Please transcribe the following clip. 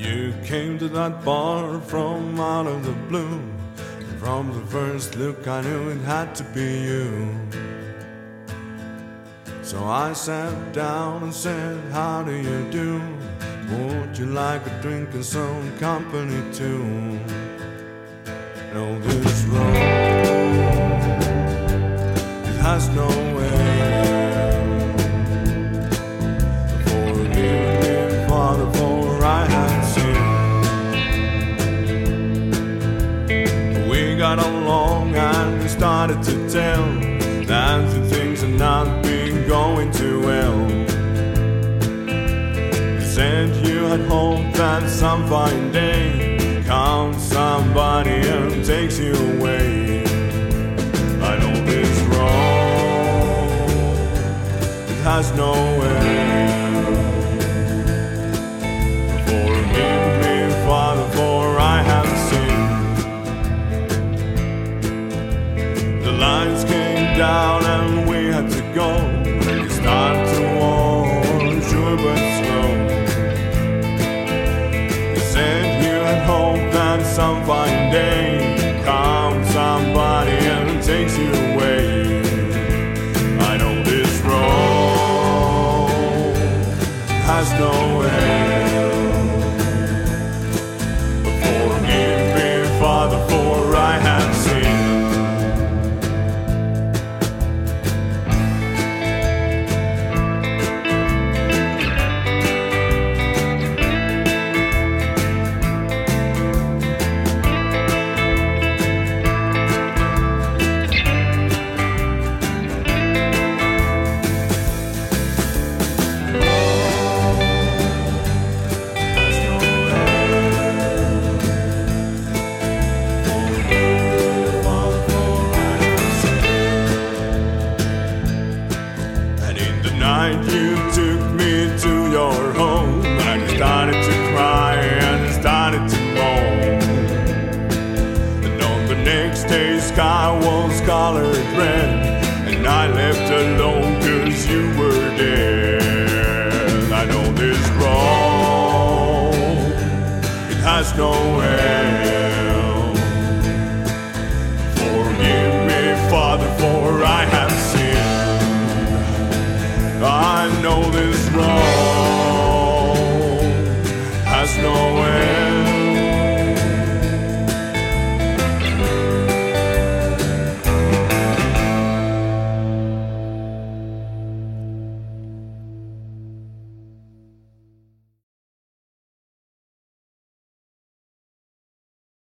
You came to that bar from out of the blue, and from the first look I knew it had to be you. So I sat down and said, how do you do? Would you like a drink and some company too? No, this road, it has no end. Forgive me, Father, for I have sinned. We got along and we started to tell that the things had not been going too well. You said you had hoped that some fine day comes somebody and takes you away. I know this road, it has no end. Forgive me, Father, for I have sinned. The lights came down and we had to go. You started to walk, sure but slow. You said you had hoped that some fine day comes somebody and takes you away. I know this road has no end. Forgive me, Father, for I have sinned. You took me to your home, and I started to cry and I started to moan. And on the next day, sky was colored red, and I left alone 'cause you were dead. I know this road, it has no end. Forgive me, Father, for